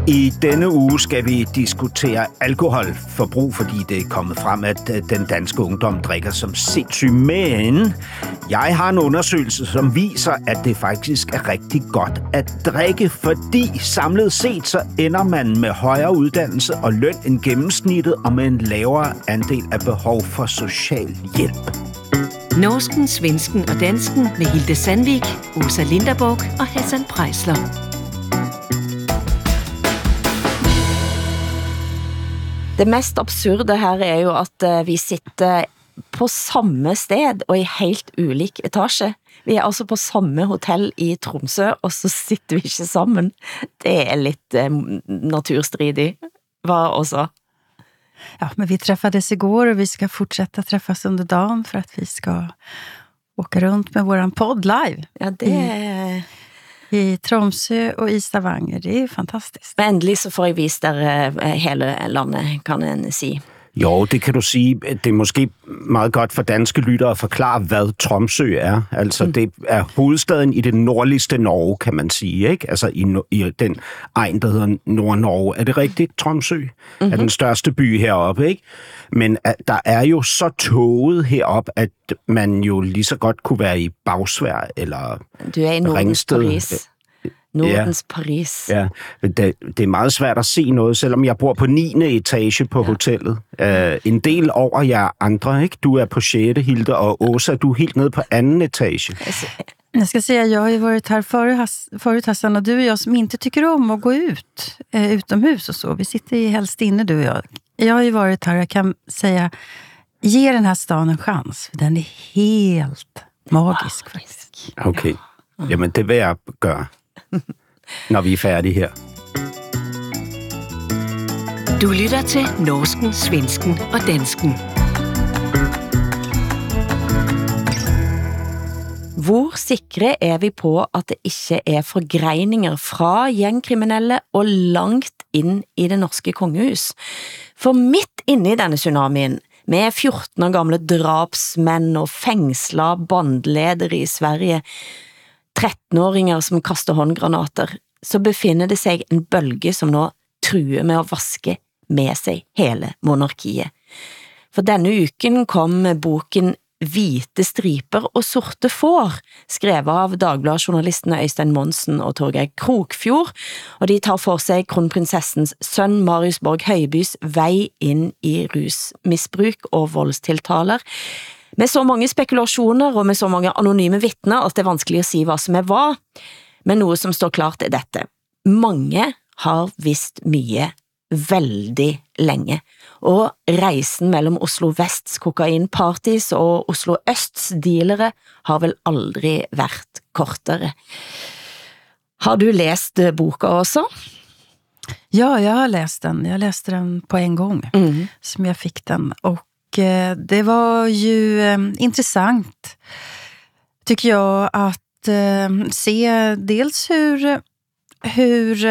I denne uge skal vi diskutere alkoholforbrug, fordi det er kommet frem, at den danske ungdom drikker som sindssyg. Men jeg har en undersøgelse, som viser, at det faktisk er rigtig godt at drikke, fordi samlet set så ender man med højere uddannelse og løn end gennemsnittet og med en lavere andel af behov for social hjælp. Norsken, svensken og dansken med Hilde Sandvik, Åsa Linderborg og Hassan Preisler. Det mest absurde her er jo at vi sitter på samme sted og i helt ulik etasje. Vi er altså på samme hotell i Tromsø, og så sitter vi ikke sammen. Det er litt naturstridig. Hva også? Ja, men vi träffades igår och vi ska fortsätta träffas under dagen för att vi ska åka runt med våran podd live. Ja, det I Tromsø og i Stavanger. Det er jo fantastisk. Men endelig så får jeg vist dere hele landet, kan en si. Jo, det kan du sige. Det er måske meget godt for danske lyttere at forklare, hvad Tromsø er. Altså, det er hovedstaden i det nordligste Norge, kan man sige, ikke? Altså, i den egen, der hedder Nord-Norge. Er det rigtigt, Tromsø? Mm-hmm. Er den største by heroppe, ikke? Men der er jo så tåget heroppe, at man jo lige så godt kunne være i Bagsværd eller du er i Nordens Ringsted. Paris. Nordens Paris. Ja, det er meget svært at se noget, selvom jeg bor på 9. etage på hotellet. En del over jer andre, ikke? Du er på 6. Hilde, og Åsa, du er helt nede på 2. etage. Jag ska säga, jag har ju varit här förut Hassan, och du och jag som inte tycker om att gå ut utomhus och så. Vi sitter ju helst inne, du och jag. Jag har ju varit här, jag kan säga, ge den här stan en chans. För den är helt magisk faktiskt. Okay, jamen det vil jeg gøre, når vi er færdige her. Du lytter til norsken, svensken og dansken. Hvor sikre er vi på at det ikke er forgreininger fra gjengkriminelle og langt inn i det norske kongehus? For midt inne i denne tsunamien, med 14 år gamle drapsmenn og fengsla bandledere i Sverige, 13-åringer som kaster håndgranater, så befinner det seg en bølge som nå truer med å vaske med seg hele monarkiet. For denne uken kom boken Hvite striper og sorte får, skrevet av Dagbladet-journalistene Øystein Monsen og Torgeir Krokfjord, og de tar for seg kronprinsessens sønn Marius Borg Høibys vei inn i rusmisbruk og voldstiltaler, med så mange spekulasjoner og med så mange anonyme vittner at det er vanskelig å si hva som er hva, men noe som står klart er dette. Mange har visst mye veldig lenge, og reisen mellom Oslo Vests kokainpartys og Oslo Østs dealere har vel aldri vært kortere. Har du lest boka også? Ja, jag har läst den. Jag läste den på en gång som jag fick den, och det var ju intressant, tycker jag, att se dels hur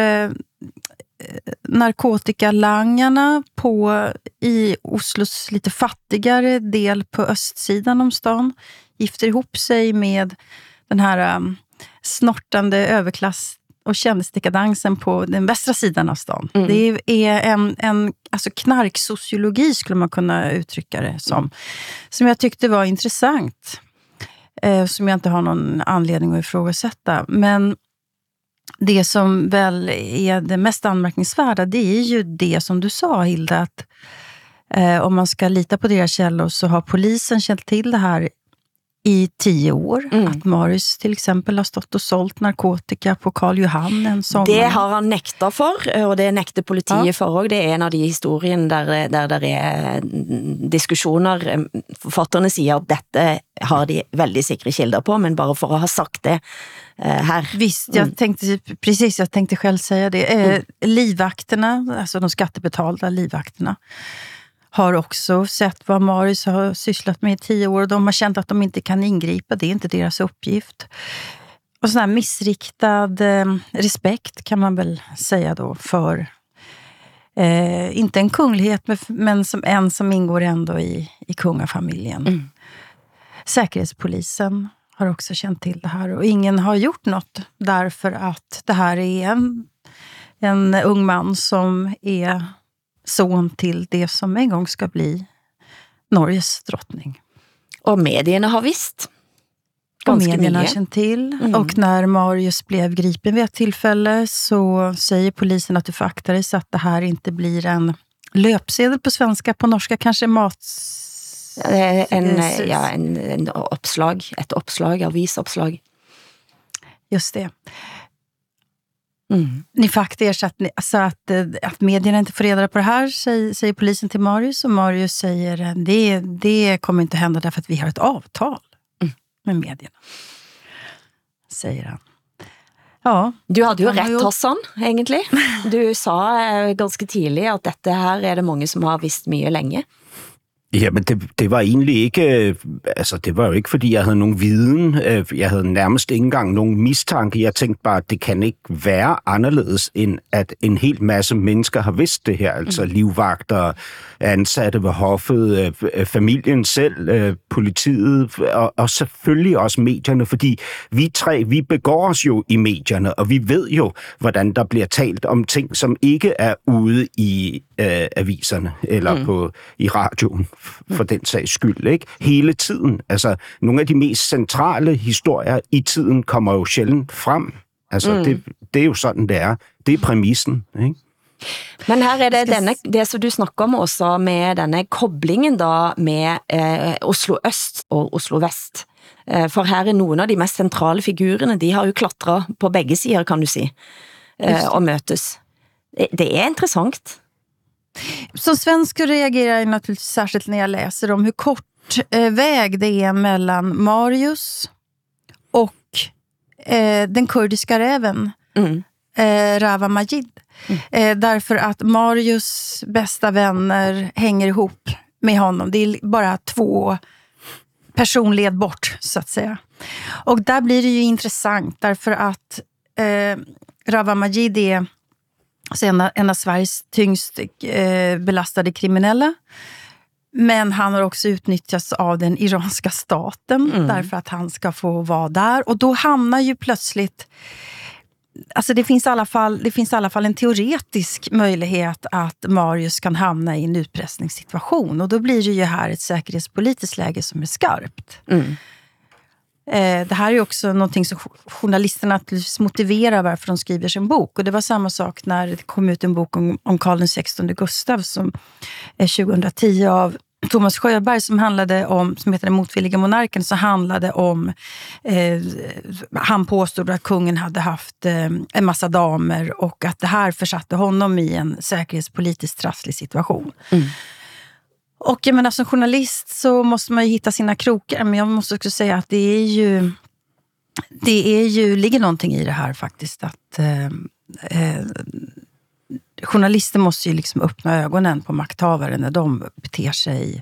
narkotikalangarna i Oslos lite fattigare del på östsidan om stan gifter ihop sig med den här snortande överklass och kändisdekadansen på den västra sidan av stan. Det är en alltså knarksociologi skulle man kunna uttrycka det som jag tyckte var intressant, som jag inte har någon anledning att ifrågasätta. Men det som väl är det mest anmärkningsvärda, det är ju det som du sa, Hilda, att om man ska lita på deras källor så har polisen känt till det här i 10 år. Att Marius till exempel har stått och sålt narkotika på Karl Johan en sommar. Det har han nekta for, og det nekter politiet for også. Det er en av de historien der er diskussioner. Forfatterne sier at dette har de veldig sikre kilder på, men bare for å ha sagt det här. Visst, jag tänkte själv säga det. Livvakterna, alltså de skattebetalda livvakterna, har också sett vad Marius har sysslat med i 10 år. De har känt att de inte kan ingripa. Det är inte deras uppgift. Och sån här missriktad respekt kan man väl säga då för inte en kunglighet men som ingår ändå i kungafamiljen. Säkerhetspolisen har också känt till det här, och ingen har gjort något därför att det här är en En ung man som är son till det som en gång ska bli Norges drottning. Og medierne har visst. Och medierna har känt till. Och när Marius blev gripen vid ett tillfälle så säger polisen att du får akta dig så att det här inte blir en löpsedel på svenska, på norska kanske en oppslag, et oppslag, avisoppslag. Just det. Ni får akta er så att medierna inte får reda på det här, säger polisen till Marius. Och Marius säger det kommer inte hända därför att vi har ett avtal med medierna, säger han. Ja. Du hadde jo rett, Hassan, egentlig. Du sa ganske tidlig at dette her det mange som har visst mye lenge. Jamen, det var egentlig ikke, altså det var jo ikke, fordi jeg havde nogen viden. Jeg havde nærmest ikke engang nogen mistanke. Jeg tænkte bare, at det kan ikke være anderledes, end at en hel masse mennesker har vidst det her. Altså livvagter, ansatte ved hoffet, familien selv, politiet og selvfølgelig også medierne, fordi vi begår os jo i medierne, og vi ved jo, hvordan der bliver talt om ting, som ikke er ude i aviserne eller i radioen, for den sags skyld, ikke? Hele tiden. Altså, nogle af de mest centrale historier i tiden kommer jo sjældent frem. Altså, det er jo sådan, det er. Det er præmissen, ikke? Men her det som du snakker om også med denne koblingen da med Oslo Øst og Oslo Vest. For her nogle af de mest centrale figurerne, de har jo klatret på begge sider, kan du sige, og møtes. Det er interessant. Som svensk reagerar jag naturligtvis särskilt när jag läser om hur kort väg det är mellan Marius och den kurdiska räven Rawa Majid. Därför att Marius bästa vänner hänger ihop med honom. Det är bara 2 personled bort, så att säga. Och där blir det ju intressant därför att Rawa Majid är en av Sveriges tyngst belastade kriminella. Men han har också utnyttjats av den iranska staten därför att han ska få vara där. Och då hamnar ju plötsligt... Alltså det finns i alla fall en teoretisk möjlighet att Marius kan hamna i en utpressningssituation. Och då blir det ju här ett säkerhetspolitiskt läge som är skarpt. Det här är ju också någonting som journalisterna naturligtvis motiverar varför de skriver sin bok. Och det var samma sak när det kom ut en bok om Karl XVI Gustav som 2010 av Thomas Sjöberg som heter Den motvilliga monarken, så handlade om han påstod att kungen hade haft en massa damer och att det här försatte honom i en säkerhetspolitiskt trasslig situation. Och jag menar, som journalist så måste man ju hitta sina krokar, men jag måste också säga att det ligger någonting i det här faktiskt, att journalister måste ju liksom öppna ögonen på makthavare när de beter sig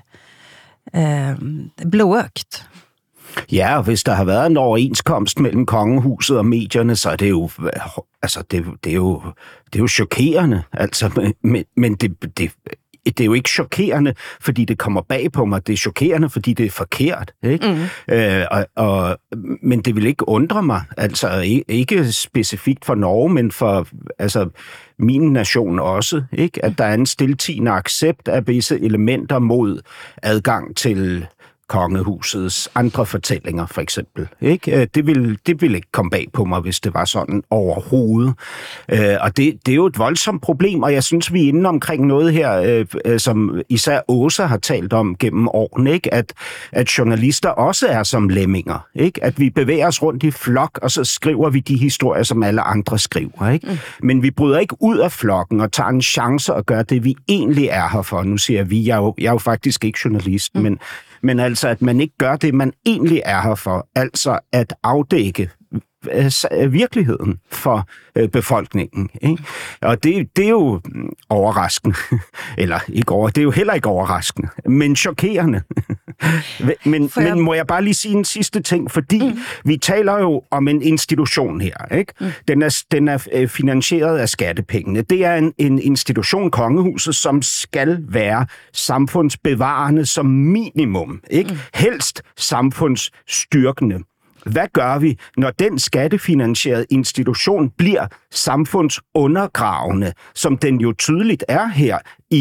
blåøgt. Ja, og hvis der har været en overenskomst mellem kongehuset og medierne, så er det jo, altså det er jo chokerende, altså, men det er jo ikke chokerende, fordi det kommer bag på mig. Det er chokerende, fordi det er forkert, ikke? Men det vil ikke undre mig, altså ikke specifikt for Norge, men for min nation også, ikke? At der er en stiltiende accept af visse elementer mod adgang til kongehusets andre fortællinger, for eksempel. Ikke? Det vil ikke komme bag på mig, hvis det var sådan overhovedet. Og det er jo et voldsomt problem, og jeg synes, vi er inde omkring noget her, som især Åsa har talt om gennem årene, ikke? At journalister også er som lemminger. Ikke? At vi bevæger os rundt i flok, og så skriver vi de historier, som alle andre skriver. Ikke? Men vi bryder ikke ud af flokken og tager en chance og gør det, vi egentlig er her for. Nu siger vi, jeg er jo faktisk ikke journalist, men altså, at man ikke gør det, man egentlig er her for. Altså at afdække virkeligheden for befolkningen. Ikke? Og det er jo overraskende. Eller ikke det er jo heller ikke overraskende, men chokerende. Men må jeg bare lige sige en sidste ting, fordi vi taler jo om en institution her. Ikke? Den er finansieret af skattepengene. Det er en institution, kongehuset, som skal være samfundsbevarende som minimum. Ikke? Helst samfundsstyrkende. hvad gør vi, når den skattefinansierede institution bliver samfundsundergravende, som den jo tydeligt er her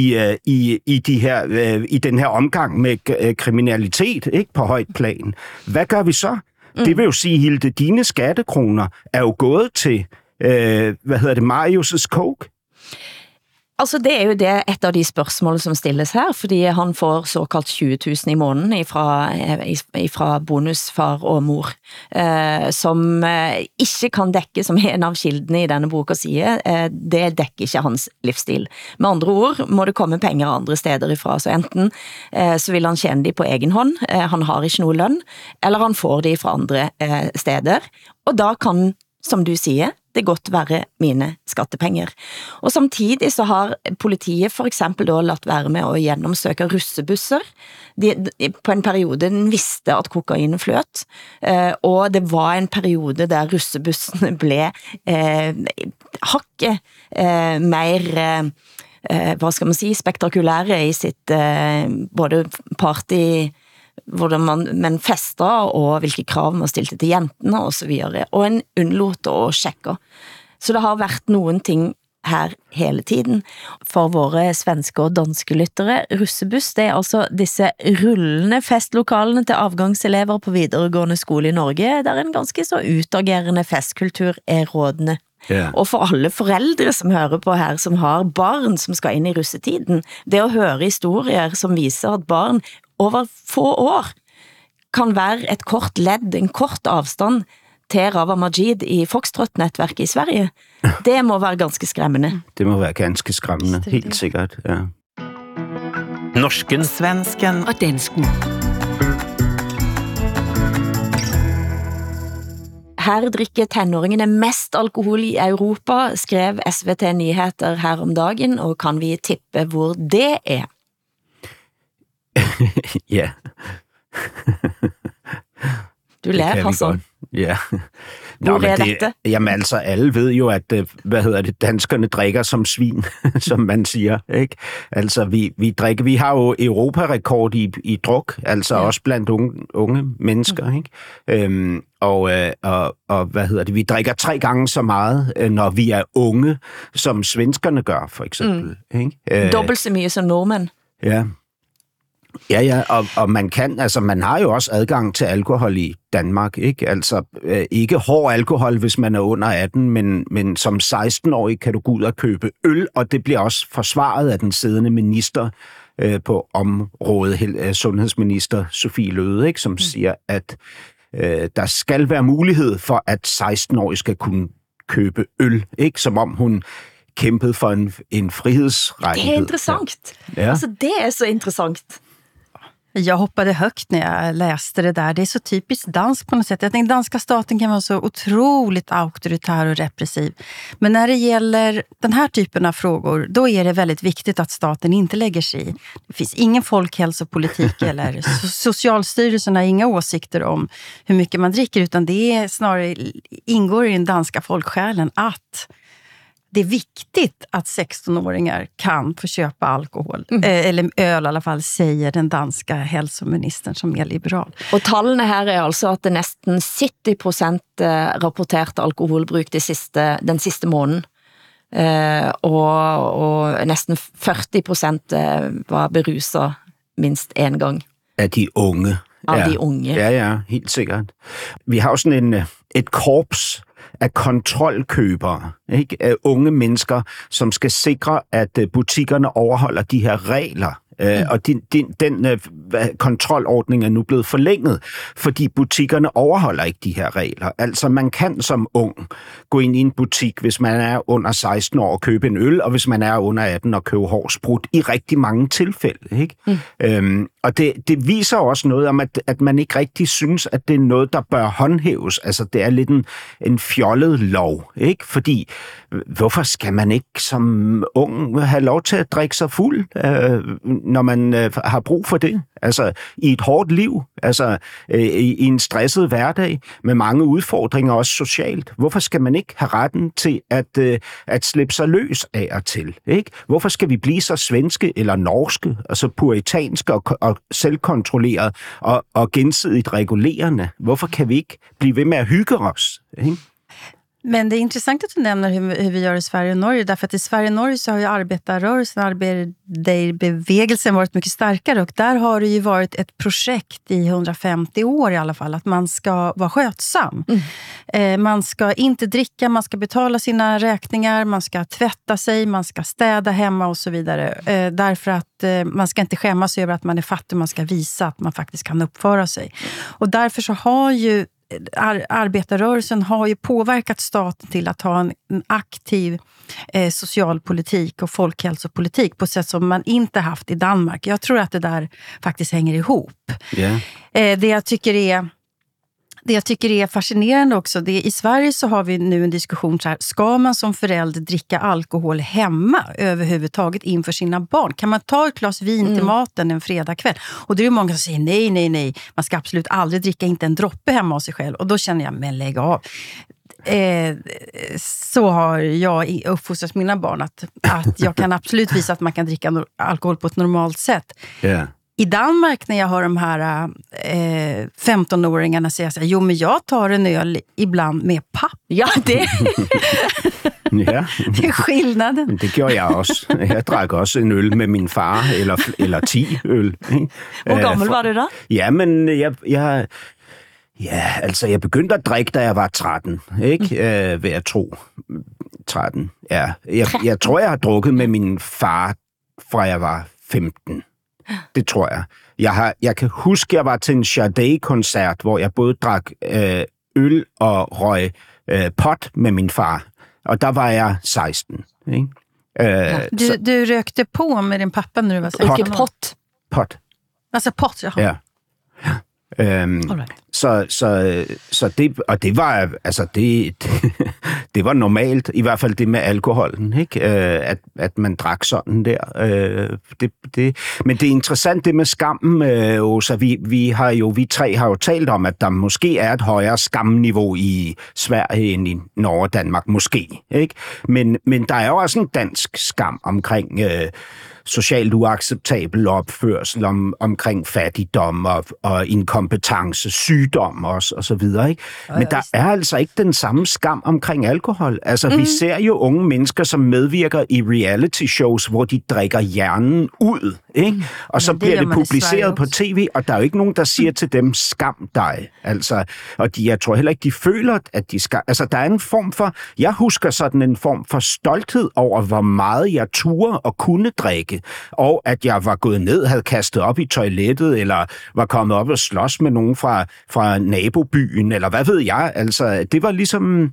i den her omgang med kriminalitet, ikke, på højt plan. Hvad gør vi så? Det vil jo sige, Hilde, dine skattekroner er jo gået til, Marius' coke. Altså, det er jo det et av de spørgsmål som stilles her, fordi han får såkalt 20 000 i måneden ifra bonusfar og mor, som ikke kan dække, som en av kildene i denne boka siger, det dækker ikke hans livsstil. Med andre ord må det komme penger andre steder ifra, så enten så vil han tjene de på egen hånd, han har ikke noe løn, eller han får de fra andre steder, og da kan, som du siger, det godt være mine skattepenger. Og samtidig så har politiet for eksempel da latt være med å gjennomsøke russebusser. På en periode den visste at kokain fløt, og det var en periode der russebussene ble hakket mer hvad skal man sige, spektakulære i sitt både party, hvordan man fester, og hvilke krav man stilte til jentene, og så videre, og en unnlot å sjekke. Så det har vært noen ting her hele tiden. For våre svenske og danske lyttere, russebuss, det er altså disse rullende festlokalene til avgangselever på videregående skole i Norge, der en ganske så utagerende festkultur er rådende. Yeah. Og for alle forældre som hører på her, som har barn som skal ind i russetiden, det at høre historier som viser at barn over få år kan være et kort ledd, en kort avstand til Rawa Majid i Foxtrot-netværket i Sverige, det må være ganske skræmmende. Det må være ganske skræmmende, helt sikkert, ja. Norsken, svensken og dansken. Her drikker tenåringene mest alkohol i Europa, skrev SVT Nyheter her om dagen, og kan vi tippe hvor det er? Ja. Du lærer, Hassan. Ja. Hvor er dette? Jamen altså, alle ved jo, at danskerne drikker som svin, som man siger, ikke? Altså, vi har jo Europarekord i druk, altså også blandt unge mennesker, ikke? Og vi drikker 3 gange så meget, når vi er unge, som svenskerne gør, for eksempel. Ikke? Dobbelt så mye som nordmænd. Ja. Ja, og man har jo også adgang til alkohol i Danmark, ikke? Altså, ikke hård alkohol, hvis man er under 18, men som 16-årig kan du gå ud og købe øl, og det bliver også forsvaret af den siddende minister på området, sundhedsminister Sofie Løhde, ikke? Som siger, at der skal være mulighed for, at 16-årige skal kunne købe øl, ikke? Som om hun kæmpede for en frihedsrettighed. Det er interessant. Ja. Altså, det er så interessant. Jag hoppade högt när jag läste det där. Det är så typiskt dansk på något sätt. Jag tänkte danska staten kan vara så otroligt auktoritär och repressiv. Men när det gäller den här typen av frågor, då är det väldigt viktigt att staten inte lägger sig i. Det finns ingen folkhälsopolitik eller Socialstyrelsen har inga åsikter om hur mycket man dricker, utan det är snarare ingår i den danska folksjälen att det är viktigt att 16-åringar kan få köpa alkohol, eller öl i alla fall, säger den danska hälsoministern som är liberal. Og tallene her er altså at det næsten 70% rapportert alkoholbruk den sidste måneden, og næsten 40% var beruset mindst en gang. Af de unge. Af de unge. Ja, helt sikkert. Vi har jo sådan et korps af kontrolkøbere, ikke? Af unge mennesker, som skal sikre, at butikkerne overholder de her regler. Og den kontrolordning er nu blevet forlænget, fordi butikkerne overholder ikke de her regler. Altså, man kan som ung gå ind i en butik, hvis man er under 16 år og købe en øl, og hvis man er under 18 og købe hård sprut, i rigtig mange tilfælde, ikke? Og det viser også noget om, at man ikke rigtig synes, at det er noget, der bør håndhæves. Altså, det er lidt en fjollet lov, ikke? Fordi, hvorfor skal man ikke som ung have lov til at drikke sig fuld, når man har brug for det? Altså, i et hårdt liv, altså i en stresset hverdag, med mange udfordringer, også socialt. Hvorfor skal man ikke have retten til at slippe sig løs af og til, ikke? Hvorfor skal vi blive så svenske eller norske, altså puritanske og selvkontrolleret og gensidigt regulerende. Hvorfor kan vi ikke blive ved med at hygge os? Ikke? Men det är intressant att du nämner hur vi gör i Sverige och Norge, därför att i Sverige och Norge så har ju arbetarrörelsen, arbeiderbevegelsen varit mycket starkare, och där har det ju varit ett projekt i 150 år i alla fall, att man ska vara skötsam. Man ska inte dricka, man ska betala sina räkningar, man ska tvätta sig, man ska städa hemma och så vidare. Därför att man ska inte skämmas över att man är fattig, man ska visa att man faktiskt kan uppföra sig. Och därför så har ju arbetarrörelsen har ju påverkat staten till att ha en aktiv socialpolitik och folkhälsopolitik på sätt som man inte haft i Danmark. Jag tror att det där faktiskt hänger ihop. Yeah. Det jag tycker är fascinerande också, i Sverige så har vi nu en diskussion så här, ska man som förälder dricka alkohol hemma överhuvudtaget inför sina barn? Kan man ta ett glas vin till maten en fredagkväll? Och det är ju många som säger nej, man ska absolut aldrig dricka, inte en droppe hemma hos sig själv. Och då känner jag, men lägg av. Så har jag uppfostrat mina barn att jag kan absolut visa att man kan dricka alkohol på ett normalt sätt. Yeah. I Danmark när jag har de här 15-åringarna säger så här, jo men jag tar en öl ibland med papp. Ja, det... Ja. Det är skillnaden. Det gjorde jeg også. Jeg drak også en øl med min far, eller 10 øl. Hvor gammel var du da? Ja, men jeg begyndte at drikke, da jeg var 13, ikke? Ved at tro. 13, ja. Jeg tror, jeg har drukket med min far, fra jeg var 15. Det tror jeg. Jeg kan huske, jeg var til en Sade-koncert, hvor jeg både drak øl og røg pot med min far. Og der var jeg 16. Ikke? Du røkte på med din pappa, når du var 16 år? Ikke pot. Pot. Altså pot, ja. Ja. Så det, og det var altså det var normalt, i hvert fald det med alkoholen, ikke? At man drak sådan der. Men det er interessant det med skammen, Åsa. Vi tre har jo talt om, at der måske er et højere skamniveau i Sverige end i Norge og Danmark, måske, ikke? Men der er jo også en dansk skam omkring socialt uacceptabel opførsel, omkring fattigdom og inkompetence, sygdom og så videre, ikke? Men der er altså ikke den samme skam omkring alkohol. Altså, vi ser jo unge mennesker, som medvirker i reality shows, hvor de drikker hjernen ud, ikke? Og så bliver det publiceret på tv, og der er jo ikke nogen, der siger til dem, skam dig. Altså, og jeg tror heller ikke, de føler, at de skal... Altså, der er en form for... Jeg husker sådan en form for stolthed over, hvor meget jeg turde og kunne drikke, og at jeg var gået ned, havde kastet op i toilettet, eller var kommet op og slås med nogen fra nabobyen, eller hvad ved jeg. Altså, det var ligesom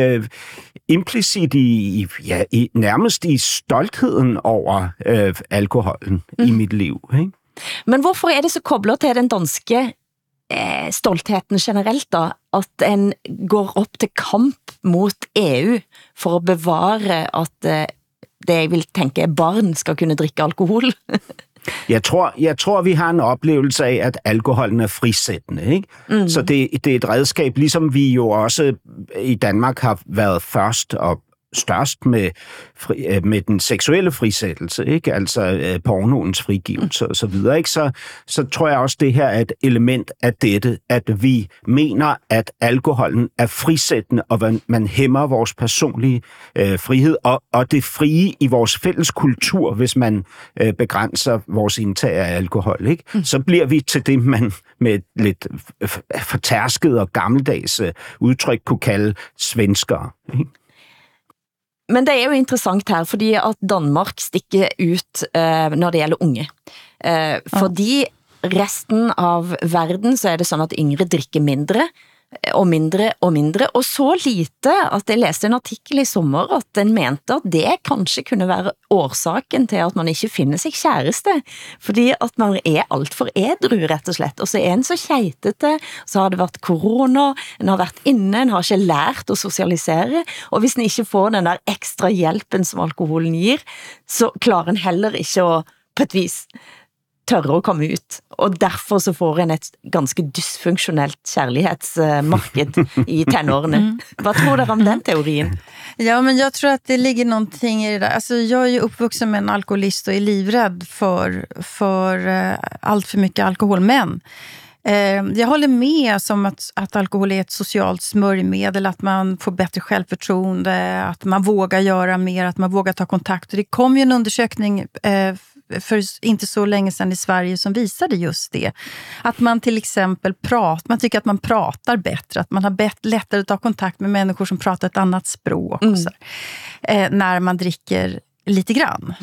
implicit nærmest i stoltheden over alkoholen i mit liv. Ikke? Men hvorfor er det så koblet til den danske stoltheten generelt da, at en går op til kamp mot EU for at bevare at det jeg vil tænke, barn skal kunne drikke alkohol? Jeg tror, vi har en oplevelse af, at alkoholen er frisættende, ikke? Så det er et redskab, ligesom vi jo også i Danmark har været først og størst med den seksuelle frisættelse, ikke? Altså pornoens frigivelse og så videre, ikke? Så tror jeg også, det her er et element af dette, at vi mener, at alkoholen er frisættende, og man hæmmer vores personlige frihed, og det frie i vores fælles kultur, hvis man begrænser vores indtag af alkohol, ikke? Så bliver vi til det, man med et lidt fortærsket og gammeldags udtryk kunne kalde svenskere, ikke? Men det er jo interessant her, fordi at Danmark stikker ut når det gælder unge. Fordi resten av verden så er det sådan, at yngre drikker mindre, og mindre og mindre, og så lite at jeg læste en artikel i sommer, at den mente at det kanskje kunne være årsaken til at man ikke finder sig kæreste, fordi at man er alt for ædru, rett og slett, og så er en så kjeitete, så har det været corona, en har været inne, en har ikke lært at socialisere, og hvis en ikke får den der ekstra hjælpen som alkoholen giver, så klarer en heller ikke at på et vis tørre at komme ut, og derfor så får en et ganske dysfunktionelt kærlighedsmarked i tenårene. Vad tror du om den teorien? Ja, men jag tror att det ligger någonting i det där. Alltså, jag är ju uppvuxen med en alkoholist och är livrädd för allt för mycket alkohol. Men jag håller med som att alkohol är ett socialt smörjmedel, att man får bättre självförtroende, att man vågar göra mer, att man vågar ta kontakt. Och det kom ju en undersökning för inte så länge sedan i Sverige som visade just det. Att man till exempel man tycker att man pratar bättre, att man har lättare att ta kontakt med människor som pratar ett annat språk och så, när man dricker lite grann.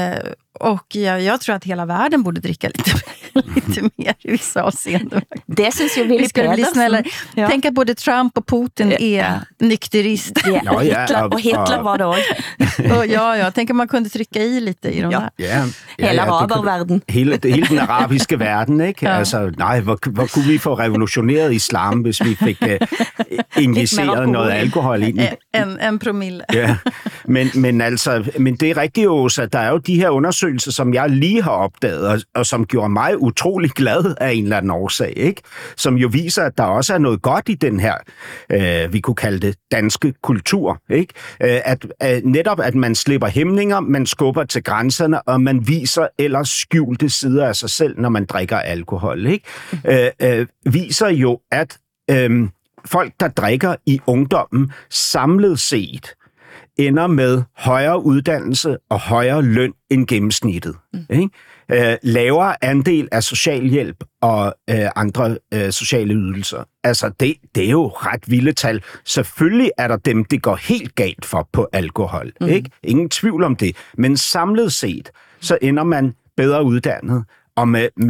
Och jag tror att hela världen borde dricka lite mer i vissa avseenden. Det syns ju Willy Pedersen. Ja. Tänk att både Trump och Putin är nykterist. Ja, och Hitler var det också. Jag tänker man kunde trycka i lite i de här. Hela arabervärlden. Hele den arabiske verden, ikke? Ja. Altså, nej, hvor kunne vi få revolutioneret islam, hvis vi fik injiceret noget alkohol ind i? En promille. Ja, men det er rigtigt, Åsa, der er jo de her undersøgelser, som jeg lige har opdaget, og som gjorde mig utrolig glad af en eller anden årsag, ikke? Som jo viser, at der også er noget godt i den her, vi kunne kalde det danske kultur, ikke? Netop, at man slipper hæmninger, man skubber til grænserne, og man viser ellers skjulte sider af sig selv, når man drikker alkohol, ikke? Viser jo, at folk, der drikker i ungdommen, samlet set, ender med højere uddannelse og højere løn end gennemsnittet. Ikke? Lavere andel af socialhjælp og andre sociale ydelser. Altså, det er jo ret vilde tal. Selvfølgelig er der dem, det går helt galt for på alkohol. Ikke? Ingen tvivl om det. Men samlet set, så ender man bedre uddannet og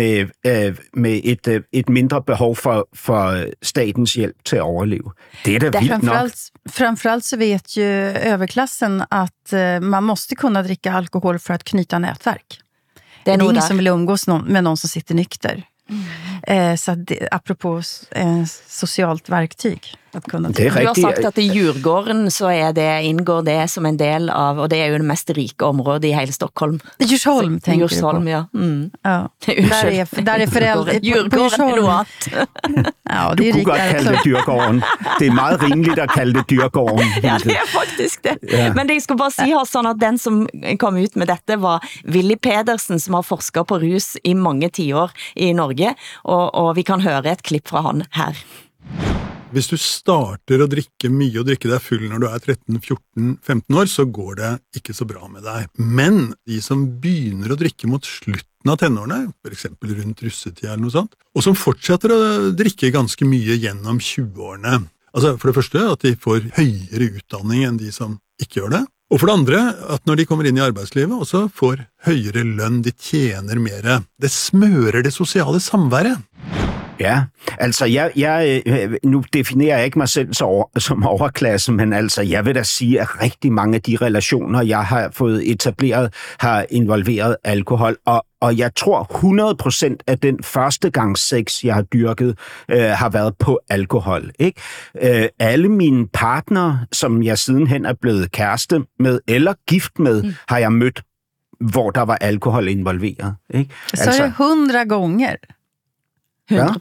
med et mindre behov for statens hjälp till att överleva. Det är det vilt nok. Framförallt så vet ju överklassen att man måste kunna dricka alkohol för att knyta nätverk. Det är ingen som vill umgås med någon som sitter nykter. Så det, apropå socialt verktyg. Att kunna du har sagt att i Djurgården så ingår det som en del av, och det är ju det mest rika området i hela Stockholm. Djursholm tänker Djursholm, du på? Ja. Ja. Där är föräldrar. Djurgården är något. Ja, det är du kunne godt kalde det Dyrgården. Det är meget rimeligt att kalla det Dyrgården. Ja, det är faktiskt det. Ja. Men det jag ska bara säga Hassan, att den som kom ut med detta var Willy Pedersen, som har forskat på rus i många 10 år i Norge, och vi kan höra ett klipp från han här. Hvis du starter å drikke mye og drikke deg full når du er 13, 14, 15 år, så går det ikke så bra med deg. Men de som begynner å drikke mot slutten av tenårene, for eksempel rundt russetid eller noe sånt, og som fortsetter å drikke ganske mye gjennom 20-årene. Altså for det første at de får høyere utdanning enn de som ikke gjør det. Og for det andre at når de kommer inn i arbeidslivet, også får høyere lønn, de tjener mere. Det smører det sosiale samværet. Ja, altså nu definerer jeg ikke mig selv som overklasse, men altså jeg vil da sige, at rigtig mange af de relationer, jeg har fået etableret, har involveret alkohol, og jeg tror 100% af den første gang sex, jeg har dyrket, har været på alkohol. Ikke? Alle mine partnere, som jeg sidenhen er blevet kæreste med eller gift med, har jeg mødt, hvor der var alkohol involveret. Ikke? Så er det 100 gånger. 100%. 100%.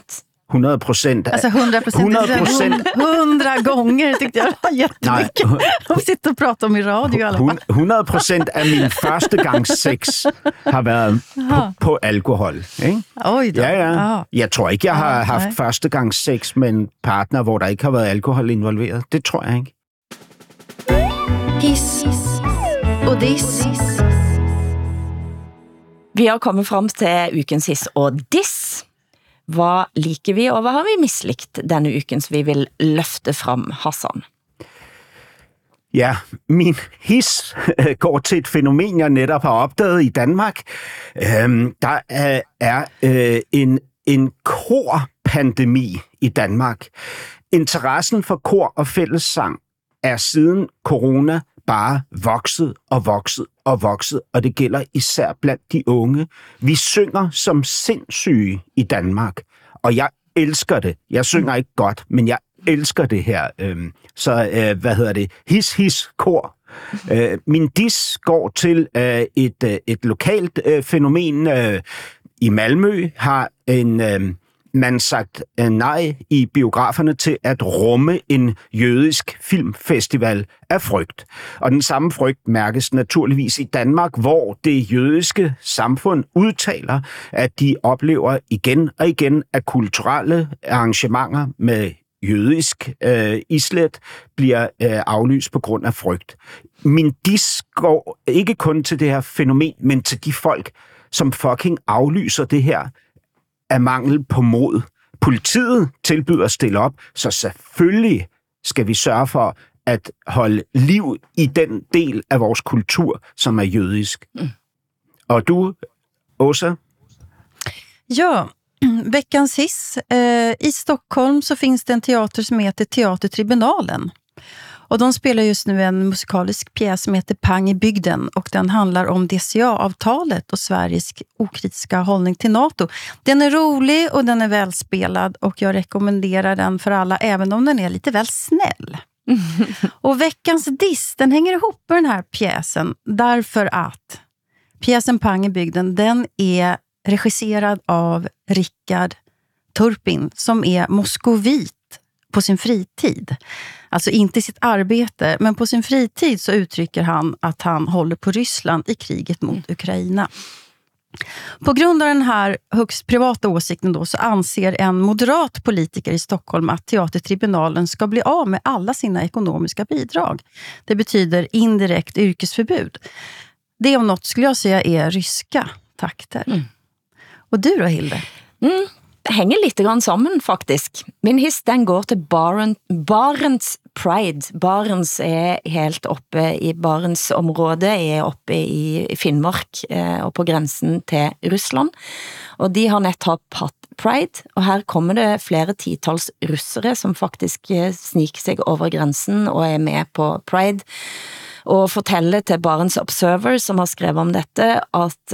Alltså 100 gånger tyckte jag var jättemycket. De sitter och pratar om i radio i alla fall. 100% af min første gang sex har været på alkohol. Ikke? Oj då. Ja. Jeg tror ikke, jeg har haft første gang sex med en partner, hvor der ikke har været alkohol involveret. Det tror jeg ikke. Hiss og diss. Vi har kommet frem til ukens hiss og diss. Hvad liker vi, og hvad har vi mislikt denne uken, som vi vil løfte frem, Hassan? Ja, min his går til et fænomen, jeg netop har opdaget i Danmark. Der er en korpandemi i Danmark. Interessen for kor og fællessang er siden corona bare vokset, og det gælder især blandt de unge. Vi synger som sindssyge i Danmark, og jeg elsker det. Jeg synger ikke godt, men jeg elsker det her. His, kor Min diss går til et lokalt fænomen. I Malmø har en man sagt nej i biograferne til at rumme en jødisk filmfestival af frygt. Og den samme frygt mærkes naturligvis i Danmark, hvor det jødiske samfund udtaler, at de oplever igen og igen, at kulturelle arrangementer med jødisk islet bliver aflyst på grund af frygt. Min diss går ikke kun til det her fænomen, men til de folk, som fucking aflyser det her af mangel på mod. Politiet tilbyder at stille op, så selvfølgelig skal vi sørge for at holde liv i den del af vores kultur, som er jødisk. Og du, Åsa? Ja, veckans hiss. I Stockholm så finns det en teater som heter Teatertribunalen. Och de spelar just nu en musikalisk pjäs som heter Pang i bygden, och den handlar om DCA-avtalet och Sveriges okritiska hållning till NATO. Den är rolig och den är välspelad, och jag rekommenderar den för alla, även om den är lite väl snäll. Och veckans diss, den hänger ihop med den här pjäsen därför att pjäsen Pang i bygden, den är regisserad av Rickard Turpin, som är moskovit på sin fritid. Alltså inte i sitt arbete, men på sin fritid så uttrycker han att han håller på Ryssland i kriget mot Ukraina. På grund av den här högst privata åsikten då, så anser en moderat politiker i Stockholm att Teatertribunalen ska bli av med alla sina ekonomiska bidrag. Det betyder indirekt yrkesförbud. Det om något skulle jag säga är ryska takter. Och du då, Hilde? Det henger lite grann sammen, faktisk. Min hiss, den går til Barents Pride. Barents helt oppe i Barentsområdet, oppe i Finnmark og på grensen til Russland. Og de har nettopp hatt Pride, og her kommer det flere titals russere som faktisk sniker seg over grensen og med på Pride. Og fortelle til Barents Observer, som har skrevet om dette, at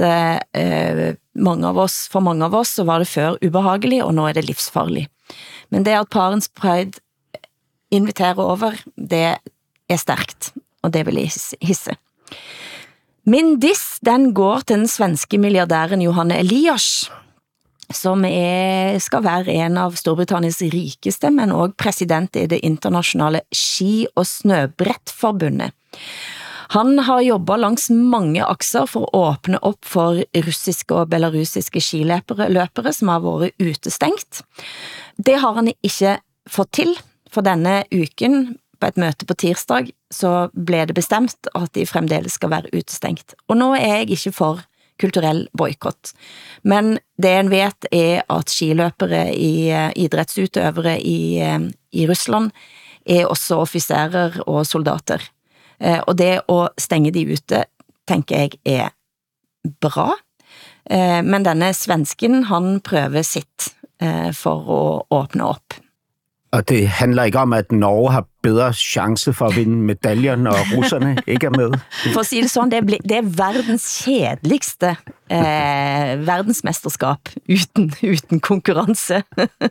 for mange av oss så var det før ubehagelig, og nå er det livsfarlig. Men det at Barents Pride inviterer over, det er sterkt, og det vil jeg hisse. Min diss, den går til den svenske milliardæren Johanne Elias, som skal være en av Storbritannias rikeste, men også president i det internasjonale ski- og snøbrettforbundet. Han har jobbet langs mange akser for å åpne opp for russiske og belarusiske skiløpere som har vært utestengt. Det har han ikke fått til, for denne uken, på et møte på tirsdag, så ble det bestemt at de fremdeles skal være utestengt. Og nå er jeg ikke for kulturell boykott. Men det en vet at skiløpere, idrettsutøvere i Russland, også offiserer og soldater. Og det å stenge de ute, tenker jeg bra. Men denne svensken, han prøver sitt for å åpne opp. Og det handler ikke om, at Norge har bedre chance for at vinde medaljer, når russerne ikke med. For å si det sånn, det verdens kjedeligste verdensmesterskap uten konkurranse.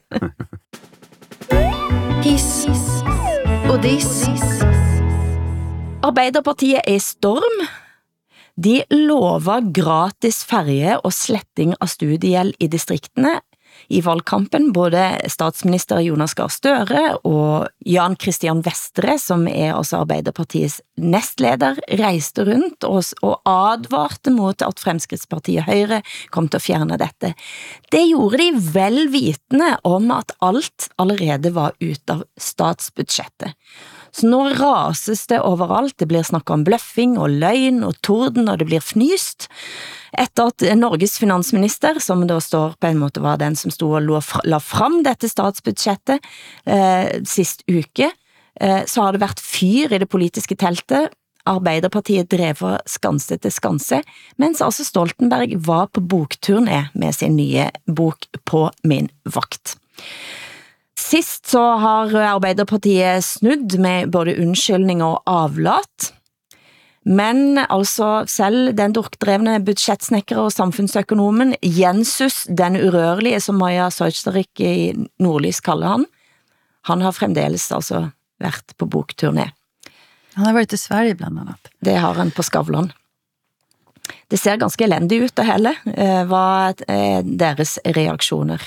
Hiss og diss. Arbeiderpartiet i storm. De lover gratis ferje og sletting av studiegjeld i distriktene. I valgkampen både statsminister Jonas Gahr Støre og Jan Christian Vestre, som også Arbeiderpartiets nestleder, reiste rundt og advarte mot at Fremskrittspartiet Høyre kom til å fjerne dette. Det gjorde de vel vitende om at alt allerede var ut av statsbudsjettet. Så nå rases det overalt, det blir snakket om bløffing og løgn og torden, og det blir fnyst. Etter at Norges finansminister, som da står på en måte var den som stod og la fram dette statsbudsjettet sist uke, så har det vært fyr i det politiske teltet. Arbeiderpartiet drev skanse til skanse, mens altså Stoltenberg var på bokturné med sin nye bok På min vakt. Sist så har Arbeiderpartiet snudd med både unnskyldning og avlat, men altså selv den dorkdrevne budsjettsnekkere og samfunnsøkonomen Jensus, den urørlige som Maja Sojtarik i Nordlys kaller han har fremdeles altså vært på bokturné. Han har varit i Sverige bland annat. Det har han på Skavlan. Det ser ganske elendig ut det hele. Hvad er deres reaktioner?